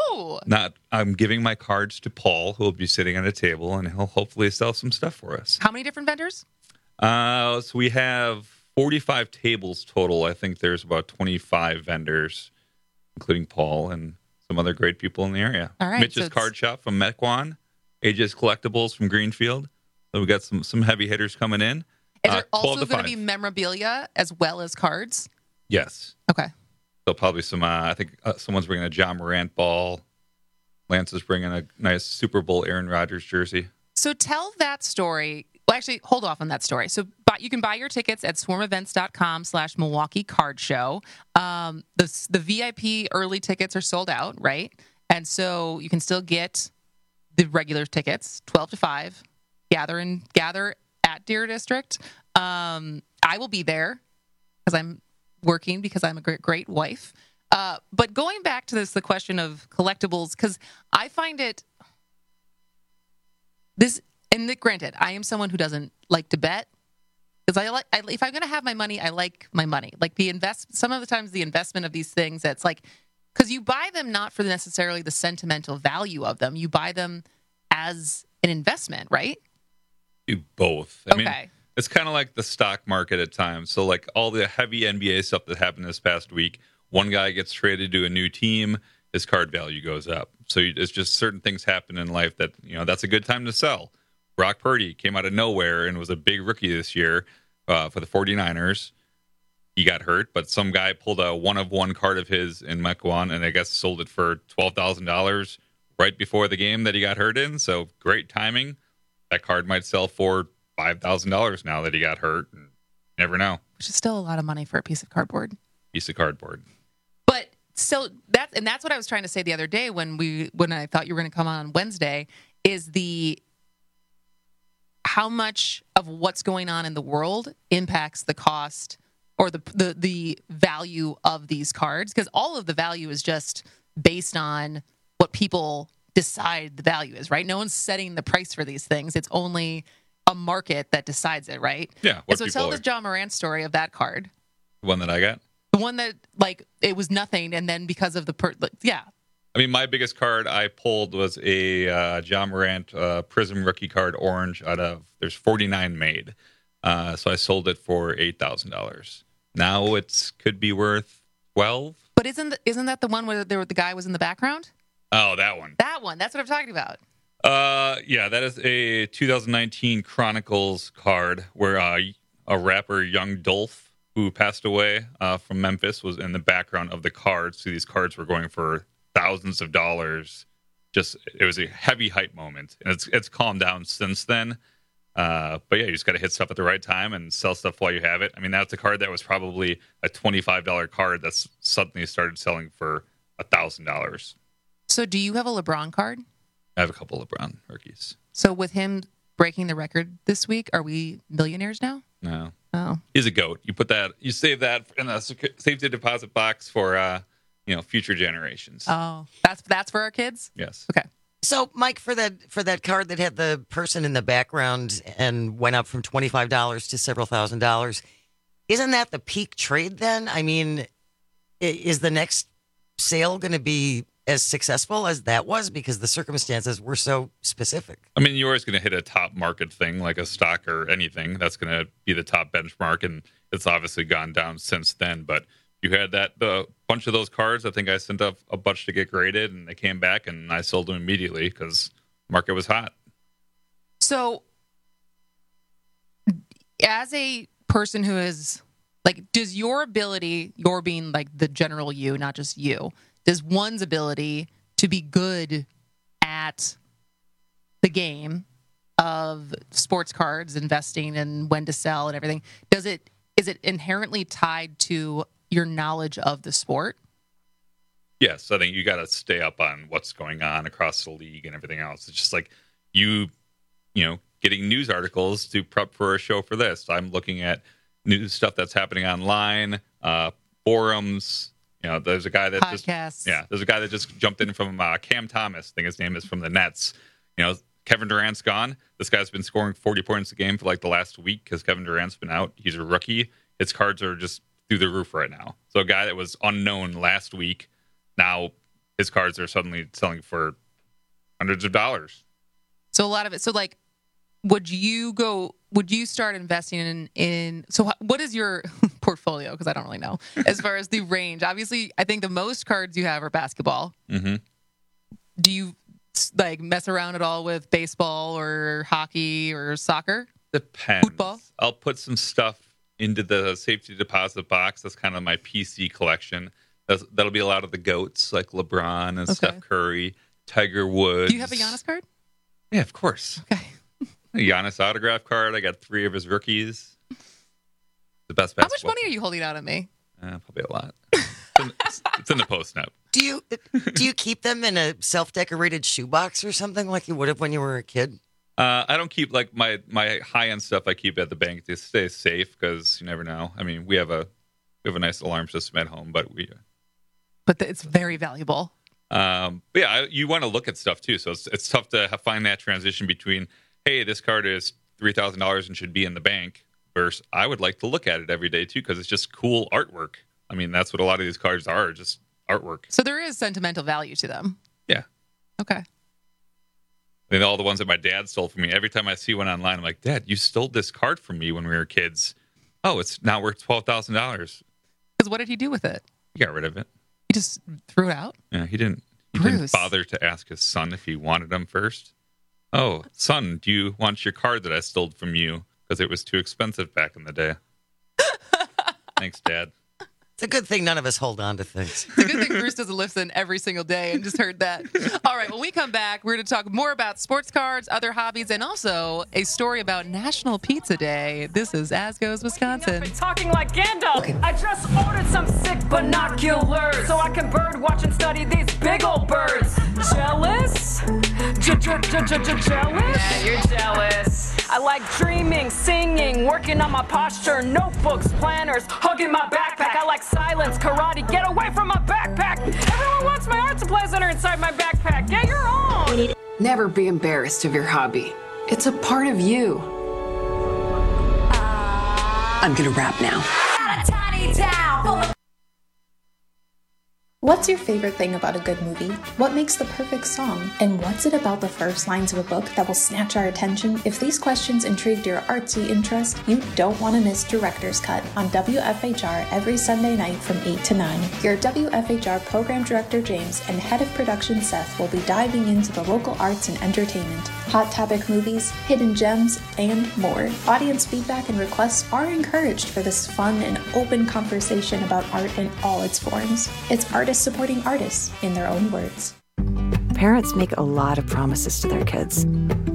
I'm giving my cards to Paul, who will be sitting at a table, and he'll hopefully sell some stuff for us. How many different vendors? So we have 45 tables total. I think there's about 25 vendors, including Paul and some other great people in the area. All right, Mitch's Card Shop from Mequon, AJ's Collectibles from Greenfield. So we got some heavy hitters coming in. Is there also going to be memorabilia as well as cards? Yes. Okay. So probably some, I think someone's bringing a John Morant ball. Lance is bringing a nice Super Bowl Aaron Rodgers jersey. So tell that story. Well, actually, hold off on that story. So you can buy your tickets at swarmevents.com/Milwaukee Card Show. The VIP early tickets are sold out, right? And so you can still get the regular tickets, 12 to 5, gather at Deer District. I will be there because I'm working because I'm a great wife. But going back to the question of collectibles, because I find it granted, I am someone who doesn't like to bet because if I'm going to have my money, I like my money. Like some of the times the investment of these things, it's like, because you buy them not for necessarily the sentimental value of them. You buy them as an investment, right? Do both. I mean, it's kind of like the stock market at times. So like all the heavy NBA stuff that happened this past week, one guy gets traded to a new team, his card value goes up. So it's just certain things happen in life that, that's a good time to sell. Brock Purdy came out of nowhere and was a big rookie this year for the 49ers. He got hurt, but some guy pulled a one-of-one card of his in Mequon and I guess sold it for $12,000 right before the game that he got hurt in. So great timing. That card might sell for $5,000 now that he got hurt. And never know. Which is still a lot of money for a piece of cardboard. But so that's what I was trying to say the other day when I thought you were going to come on Wednesday is how much of what's going on in the world impacts the cost or the value of these cards, because all of the value is just based on what people decide the value is, right? No one's setting the price for these things. It's only a market that decides it, right? Yeah. And so tell the John Morant story of that card. The one that I got? The one that, it was nothing, and then because of yeah. I mean, my biggest card I pulled was a John Morant Prism rookie card orange there's 49 made. So I sold it for $8,000. Now it could be worth 12. But isn't that the one where the guy was in the background? Oh, that one. That one. That's what I'm talking about. Yeah, that is a 2019 Chronicles card where a rapper, Young Dolph, who passed away from Memphis, was in the background of the cards. So these cards were going for thousands of dollars. It was a heavy hype moment, and it's calmed down since then. But yeah, you just got to hit stuff at the right time and sell stuff while you have it. I mean, that's a card that was probably a $25 card that's suddenly started selling for $1,000. So do you have a LeBron card? I have a couple of LeBron rookies. So with him breaking the record this week, are we millionaires now? No. Oh. He's a GOAT. You save that in a safety deposit box for future generations. Oh, that's for our kids? Yes. Okay. So, Mike, for that card that had the person in the background and went up from $25 to several $1,000s, isn't that the peak trade then? I mean, is the next sale going to be as successful as that was because the circumstances were so specific? I mean, you're always going to hit a top market thing like a stock or anything. That's going to be the top benchmark, and it's obviously gone down since then. But you had the bunch of those cards. I think I sent up a bunch to get graded, and they came back, and I sold them immediately because market was hot. So, as a person who is like, does your ability, your being like the general you, not just you, does one's ability to be good at the game of sports cards, investing, and when to sell and everything, is it inherently tied to your knowledge of the sport? Yes, I think you got to stay up on what's going on across the league and everything else. It's just like you getting news articles to prep for a show for this. I'm looking at news stuff that's happening online, forums. There's a guy that there's a guy that just jumped in from Cam Thomas. I think his name is from the Nets. Kevin Durant's gone. This guy's been scoring 40 points a game for like the last week because Kevin Durant's been out. He's a rookie. His cards are just through the roof right now. So a guy that was unknown last week, now his cards are suddenly selling for hundreds of dollars. So a lot of it. So like, would you start investing in so what is your portfolio? Because I don't really know as far as the range. Obviously, I think the most cards you have are basketball. Mm-hmm. Do you like mess around at all with baseball or hockey or soccer? Depends. Football? I'll put some stuff into the safety deposit box. That's kind of my PC collection. That'll be a lot of the GOATs like LeBron and Steph Curry, Tiger Woods. Do you have a Giannis card? Yeah, of course. Okay. A Giannis autograph card. I got 3 of his rookies. The best basketball. How much money are you holding out at me? Probably a lot. It's in the post now. Do you keep them in a self-decorated shoebox or something like you would have when you were a kid? I don't keep like my high-end stuff. I keep at the bank to stay safe because you never know. I mean, we have a nice alarm system at home, but it's very valuable. But yeah, you want to look at stuff too. So it's tough to find that transition between, hey, this card is $3,000 and should be in the bank, versus I would like to look at it every day too because it's just cool artwork. I mean, that's what a lot of these cards are, just artwork. So there is sentimental value to them. Yeah. Okay. And all the ones that my dad stole from me, every time I see one online, I'm like, Dad, you stole this card from me when we were kids. Oh, it's now worth $12,000. Because what did he do with it? He got rid of it. He just threw it out? Yeah, he didn't bother to ask his son if he wanted them first. Oh, son, do you want your card that I stole from you? Because it was too expensive back in the day. Thanks, Dad. It's a good thing none of us hold on to things. It's a good thing Bruce doesn't listen every single day and just heard that. All right, when we come back, we're going to talk more about sports cards, other hobbies, and also a story about National Pizza Day. This is As Goes Wisconsin. Talking like Gandalf. Okay. I just ordered some sick binoculars so I can bird watch and study these big old birds. Jealous? Jealous? Yeah, you're jealous. I like dreaming, singing, working on my posture, notebooks, planners, hugging my backpack. I like silence, karate, get away from my backpack. Everyone wants my art supplies that are inside my backpack. Get your own. Never be embarrassed of your hobby. It's a part of you. I'm gonna rap now. What's your favorite thing about a good movie? What makes the perfect song? And what's it about the first lines of a book that will snatch our attention? If these questions intrigued your artsy interest, you don't want to miss Director's Cut on WFHR every Sunday night from 8 to 9. Your WFHR Program Director James and Head of Production Seth will be diving into the local arts and entertainment, hot topic movies, hidden gems, and more. Audience feedback and requests are encouraged for this fun and open conversation about art in all its forms. It's artists supporting artists in their own words. Parents make a lot of promises to their kids.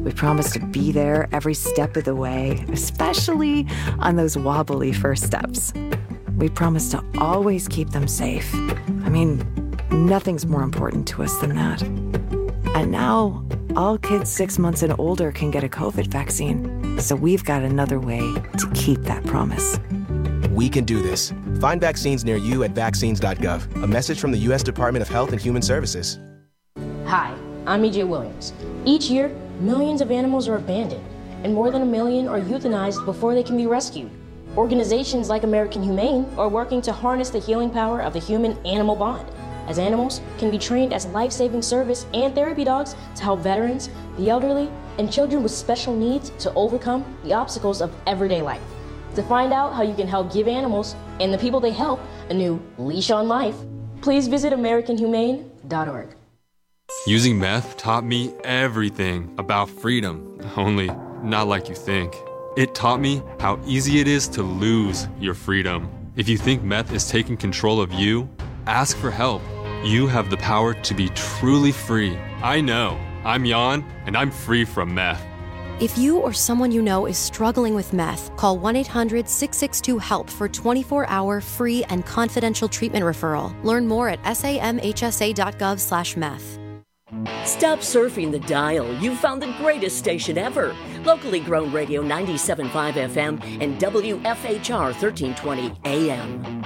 We promise to be there every step of the way, especially on those wobbly first steps. We promise to always keep them safe. I mean, nothing's more important to us than that. And now, all kids 6 months and older can get a COVID vaccine. So we've got another way to keep that promise. We can do this. Find vaccines near you at vaccines.gov. A message from the U.S. Department of Health and Human Services. Hi, I'm E.J. Williams. Each year, millions of animals are abandoned, and more than 1 million are euthanized before they can be rescued. Organizations like American Humane are working to harness the healing power of the human-animal bond, as animals can be trained as life-saving service and therapy dogs to help veterans, the elderly, and children with special needs to overcome the obstacles of everyday life. To find out how you can help give animals and the people they help a new leash on life, please visit AmericanHumane.org. Using meth taught me everything about freedom, only not like you think. It taught me how easy it is to lose your freedom. If you think meth is taking control of you, ask for help. You have the power to be truly free. I know. I'm Jan, and I'm free from meth. If you or someone you know is struggling with meth, call 1-800-662-HELP for 24-hour free and confidential treatment referral. Learn more at samhsa.gov/meth. Stop surfing the dial. You've found the greatest station ever. Locally grown radio 97.5 FM and WFHR 1320 AM.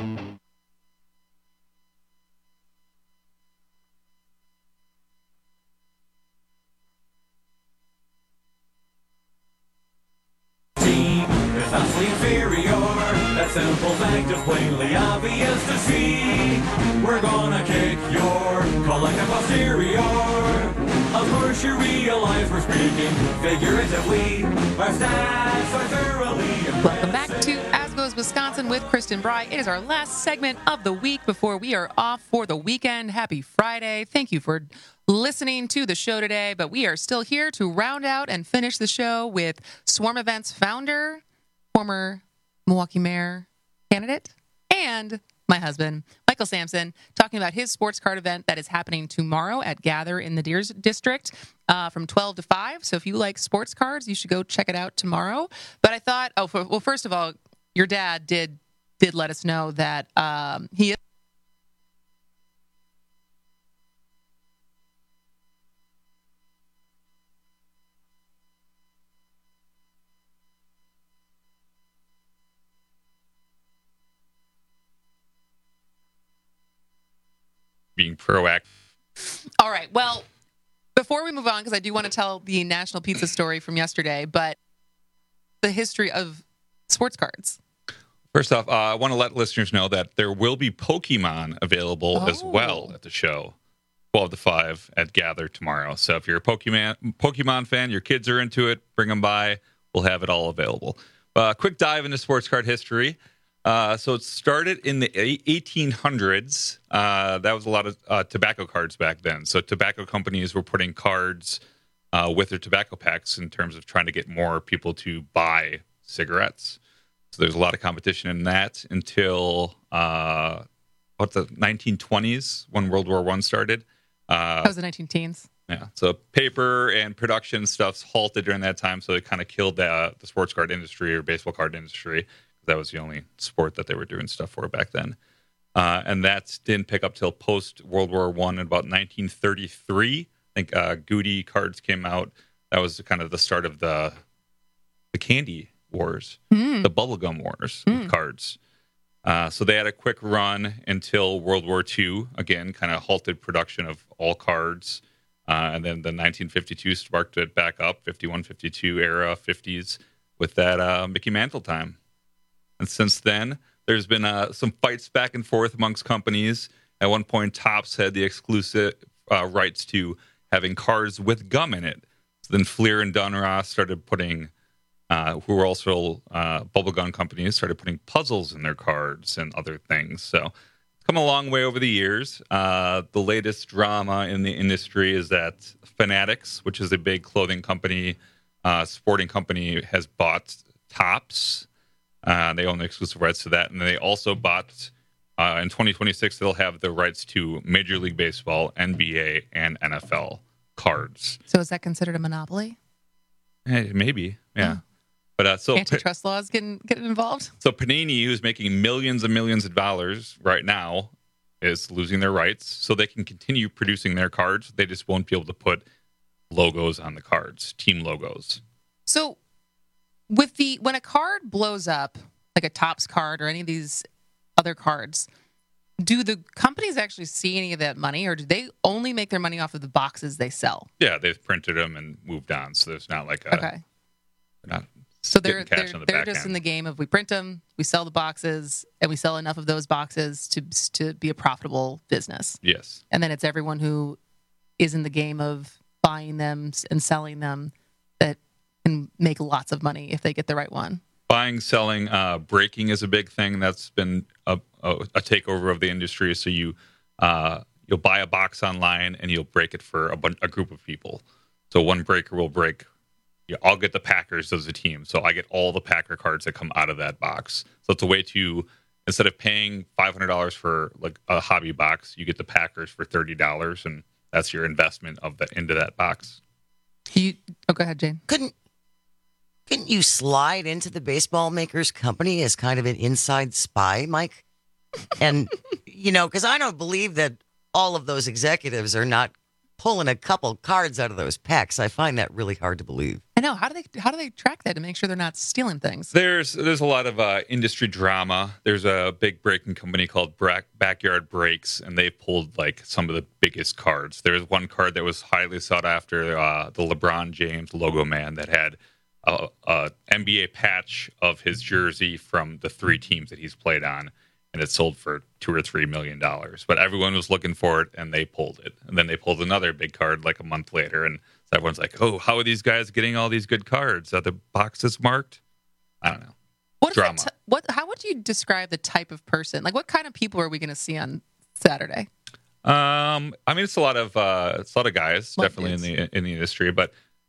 That simple fact is plainly obvious to see. We're gonna kick your collective posterior. Of course you realize we're speaking figuratively. Our stats are thoroughly impressive. Welcome back to As Goes Wisconsin with Kristen Bry. It is our last segment of the week before we are off for the weekend. Happy Friday. Thank you for listening to the show today, but we are still here to round out and finish the show with Swarm Events founder, former Milwaukee mayor candidate, and my husband, Michael Sampson, talking about his sports card event that is happening tomorrow at Gather in the Deers District from 12 to 5. So if you like sports cards, you should go check it out tomorrow. But I thought, well, first of all, your dad did let us know that he is being proactive. All right. Well, before we move on, because I do want to tell the National Pizza story from yesterday, but the history of sports cards. First off, I want to let listeners know that there will be Pokemon available as well at the show, 12 to 5 at Gather tomorrow. So if you're a Pokemon fan, your kids are into it, bring them by. We'll have it all available. Quick dive into sports card history. So it started in the 1800s. That was a lot of tobacco cards back then. So tobacco companies were putting cards with their tobacco packs in terms of trying to get more people to buy cigarettes. So there's a lot of competition in that until the 1920s when World War I started. That was the 19-teens. Yeah. So paper and production stuff's halted during that time. So it kind of killed the sports card industry or baseball card industry. That was the only sport that they were doing stuff for back then. And that didn't pick up till post-World War I in about 1933. I think Goody cards came out. That was kind of the start of the candy wars, the bubblegum wars with cards. So they had a quick run until World War II. Again, kind of halted production of all cards. And then the 1952 sparked it back up, 51, 52 era, 50s, with that Mickey Mantle time. And since then, there's been some fights back and forth amongst companies. At one point, Topps had the exclusive rights to having cards with gum in it. So then Fleer and Dunross started putting, who were also bubblegum companies, started putting puzzles in their cards and other things. So it's come a long way over the years. The latest drama in the industry is that Fanatics, which is a big clothing company, sporting company, has bought Topps. They own the exclusive rights to that. And they also bought, in 2026, they'll have the rights to Major League Baseball, NBA, and NFL cards. So is that considered a monopoly? Hey, maybe, yeah. But so antitrust laws getting involved. So Panini, who's making millions and millions of dollars right now, is losing their rights. So they can continue producing their cards. They just won't be able to put logos on the cards, team logos. So when a card blows up, like a Topps card or any of these other cards, do the companies actually see any of that money, or do they only make their money off of the boxes they sell? Yeah, they've printed them and moved on. So there's not like a okay. They're not so they're back just end. in the game of we print them, we sell the boxes, and we sell enough of those boxes to be a profitable business. Yes, and then it's everyone who is in the game of buying them and selling them that can make lots of money if they get the right one. Buying, selling, breaking is a big thing. That's been a takeover of the industry. So you'll buy a box online and you'll break it for a group of people. So one breaker will break. I'll get the Packers as a team. So I get all the Packer cards that come out of that box. So it's a way to, instead of paying $500 for like a hobby box, you get the Packers for $30, and that's your investment into that box. Go ahead, Jane. Couldn't you slide into the baseball makers company as kind of an inside spy, Mike? And, because I don't believe that all of those executives are not pulling a couple cards out of those packs. I find that really hard to believe. I know. How do they track that to make sure they're not stealing things? There's a lot of industry drama. There's a big breaking company called Backyard Breaks, and they pulled like some of the biggest cards. There's one card that was highly sought after, the LeBron James logo man that had a NBA patch of his jersey from the 3 teams that he's played on, and it sold for $2 or $3 million. But everyone was looking for it, and they pulled it. And then they pulled another big card like a month later, and so everyone's like, "Oh, how are these guys getting all these good cards? Are the boxes marked?" I don't know. Drama. How would you describe the type of person? Like, what kind of people are we going to see on Saturday? I mean, it's a lot of guys, definitely in the industry, but.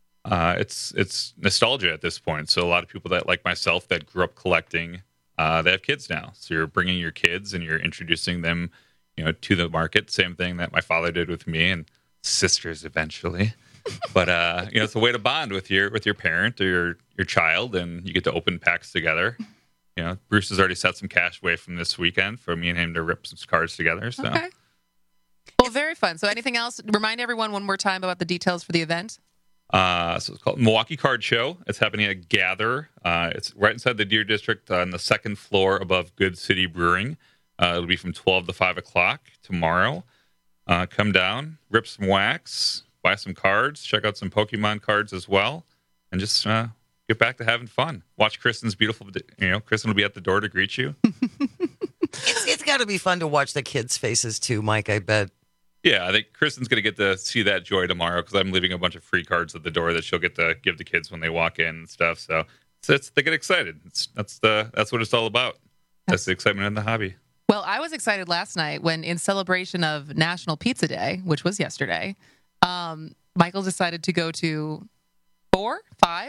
It's nostalgia at this point. So a lot of people that like myself that grew up collecting, they have kids now. So you're bringing your kids and you're introducing them, to the market. Same thing that my father did with me and sisters eventually. But it's a way to bond with your parent or your child, and you get to open packs together. Bruce has already set some cash away from this weekend for me and him to rip some cards together. So. Okay. Well, very fun. So anything else? Remind everyone one more time about the details for the event. So it's called Milwaukee Card Show. It's happening at Gather. It's right inside the Deer District on the second floor above Good City Brewing. It'll be from 12 to 5 o'clock tomorrow. Come down, rip some wax, buy some cards, check out some Pokemon cards as well, and just get back to having fun. Watch Kristen's beautiful, Kristen will be at the door to greet you. It's got to be fun to watch the kids' faces too, Mike, I bet. Yeah, I think Kristen's going to get to see that joy tomorrow because I'm leaving a bunch of free cards at the door that she'll get to give the kids when they walk in and stuff. So they get excited. That's what it's all about. That's the excitement in the hobby. Well, I was excited last night when, in celebration of National Pizza Day, which was yesterday, Michael decided to go to four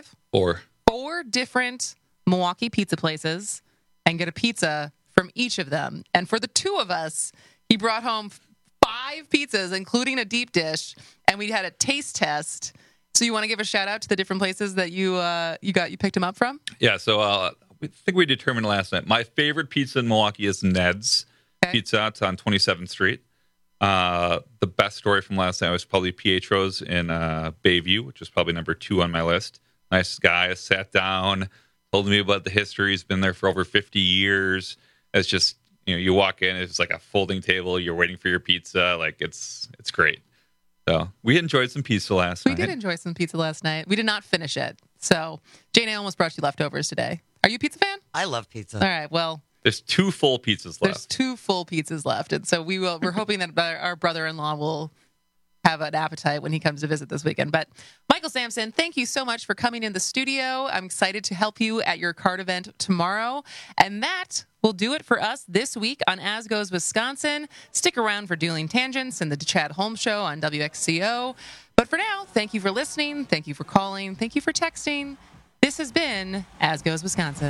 different Milwaukee pizza places and get a pizza from each of them. And for the 2 of us, he brought home 5 pizzas, including a deep dish, and we had a taste test. So you want to give a shout out to the different places that you picked them up from? Yeah. So I think we determined last night. My favorite pizza in Milwaukee is Ned's Pizza. It's on 27th Street. The best story from last night was probably Pietro's in Bayview, which is probably number 2 on my list. Nice guy. Sat down, told me about the history. He's been there for over 50 years. It's just, you walk in, it's like a folding table. You're waiting for your pizza. Like it's great. So we enjoyed some pizza last night. We did enjoy some pizza last night. We did not finish it. So Jane, I almost brought you leftovers today. Are you a pizza fan? I love pizza. All right. Well, there's 2 full pizzas left. There's 2 full pizzas left. And so we're hoping that our brother-in-law will have an appetite when he comes to visit this weekend. But Michael Sampson, thank you so much for coming in the studio. I'm excited to help you at your card event tomorrow. And that will do it for us this week on As Goes Wisconsin. Stick around for Dueling Tangents and the Chad Holmes Show on WXCO. But for now, thank you for listening. Thank you for calling. Thank you for texting. This has been As Goes Wisconsin.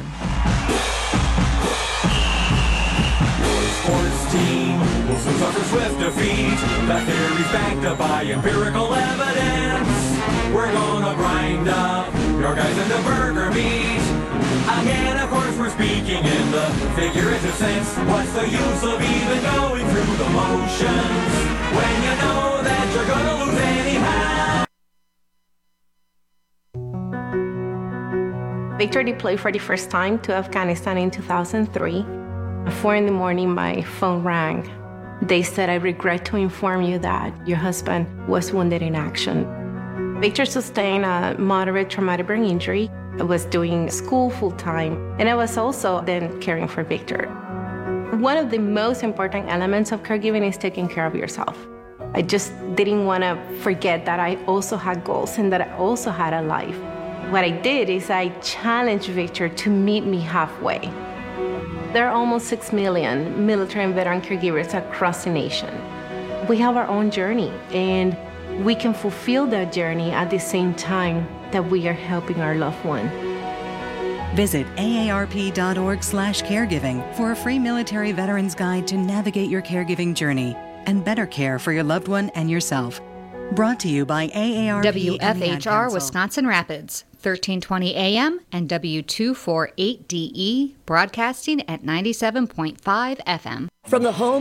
Sports team will soon suffer swift defeat. That theory's backed up by empirical evidence. We're gonna grind up your your guys into burger meat. Again, of course, we're speaking in the figurative sense. What's the use of even going through the motions when you know that you're gonna lose anyhow? Victor deployed for the first time to Afghanistan in 2003. At 4 a.m, my phone rang. They said, "I regret to inform you that your husband was wounded in action." Victor sustained a moderate traumatic brain injury. I was doing school full-time, and I was also then caring for Victor. One of the most important elements of caregiving is taking care of yourself. I just didn't want to forget that I also had goals and that I also had a life. What I did is I challenged Victor to meet me halfway. There are almost 6 million military and veteran caregivers across the nation. We have our own journey, and we can fulfill that journey at the same time that we are helping our loved one. Visit aarp.org/caregiving for a free military veterans guide to navigate your caregiving journey and better care for your loved one and yourself. Brought to you by AARP. WFHR Wisconsin Rapids, 1320 AM and W248DE, broadcasting at 97.5 FM. From the home